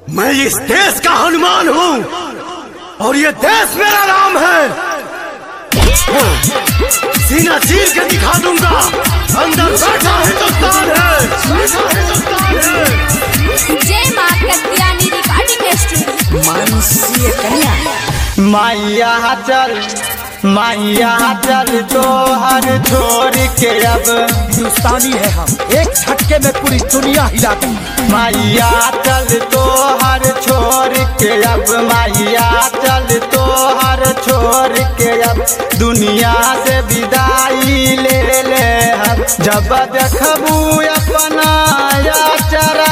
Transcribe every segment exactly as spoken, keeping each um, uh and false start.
मैं इस देश का हनुमान हूँ और ये देश मेरा नाम है। सीना चीर के दिखा दूंगा, अंदर बैठा हिंदुस्तान है, बैठा हिंदुस्तान है। जय मां कत्यानी रिकॉर्डिंग स्टूडियो मानसीय कन्या। माया चल माया चल तो हर छोड़ के अब हिंदुस्तानी है हम, एक झटके में पूरी दुनिया हिला दूं। माया चल तो हर छोड़ के अब माया चल तो हर छोड़ के अब दुनिया से विदाई ले ले हम। जब देखबू अपना याचरा,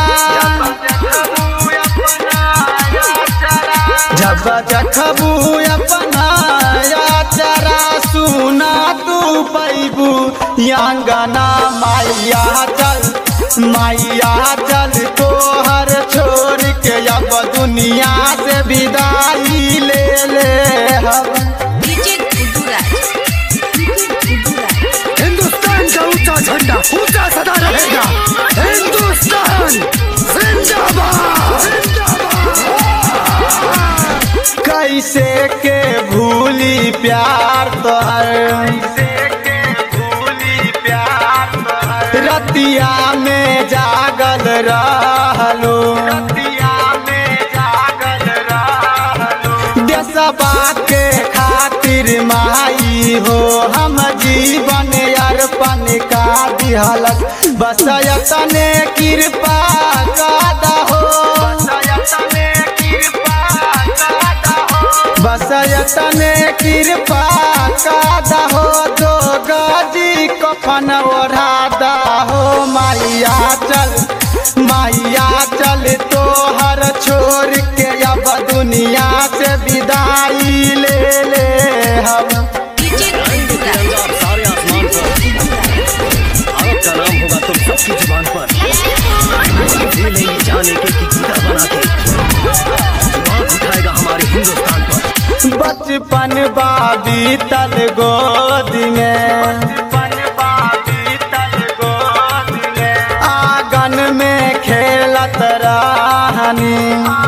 जब देखबू अपना याचरा सुना तू पैबू यांगना। माया चल माया चल तो हर छोड़ के अब दुनिया से विदाई ले ले हम। हिंदुस्तान का ऊंचा झंडा ऊंचा सदा रहेगा। हिंदुस्तान जिंदाबाद। कैसे के भूली प्यार तोहर, रतिया में जागल रहलो, देशवा के खातिर माई हो हम जीवन अर्पण का दिहलक। बस यतने कृपा कादा हो, बस यतने कृपा कादा हो। दो गजी कफन ओढ़ादा हो। माया चल माया चल तो हर छोड़ के अब दुनिया से विदाई ले ले हम। सारे आसमान पर भारत का नाम होगा तुम सबकी जुबान पर। ये नहीं जाने के कि गीता बना के जुबान उठाएगा हमारे हिंदुस्तान पर। बचपन बाबी तल गोद में, आंगन में खेलत रहनी,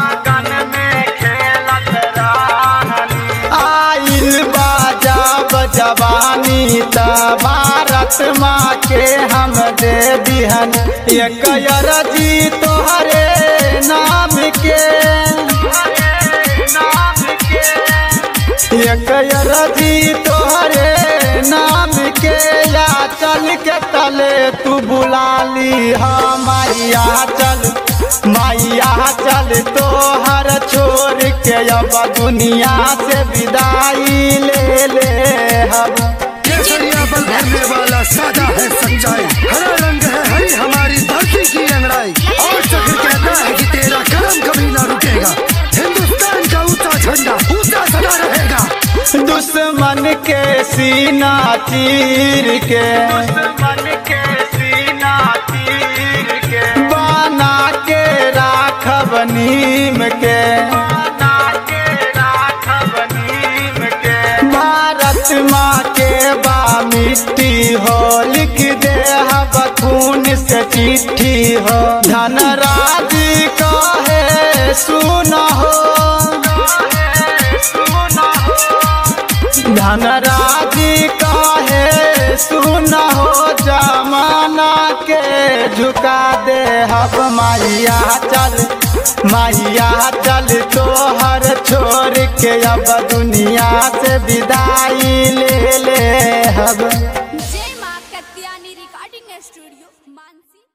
आइल बाजब जवानी त भारत माँ के हम दे दिहन। एक अरजी तोहरे नाम के, एक अरजी तोहरे नाम के या चल के तले तू बुला ली। हाँ माया चल माया चल तो हर छोड़ के अब दुनिया से विदाई ले ले हम। केसरिया बल भरने वाला सादा है सच्चाई, हरा रंग है हरी हमारी धरती की अंगड़ाई। और चक्र कहता है कि तेरा कदम कभी ना रुकेगा। हिंदुस्तान का ऊंचा झंडा ऊंचा सदा रहेगा। दुश्मन के सीना चीर के, बना के राखब नीम के, भारत माँ के बा मिट्टी हो। लिख दे हब खून से चिट्ठी हो। धनराज कहे सुना हो, धनराज काहे सुना हो। जमाना के झुका दे हब माया चल माया चल तो हर छोड़ के अब दुनिया से विदाई ले ले हब। जय मां कत्यानी रिकॉर्डिंग स्टूडियो मानसी।